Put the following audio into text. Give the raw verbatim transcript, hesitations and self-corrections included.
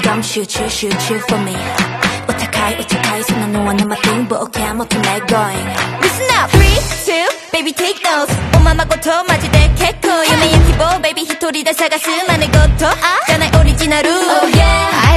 don't shoot, shoot, shoot, shoot for me.お高いお高いそんなのは生貧乏かも決め going. Listen up, three, two, baby take those. おままごとマジで結構夢や希望 baby 一人で探す真似事じゃないオリジナル。Oh yeah.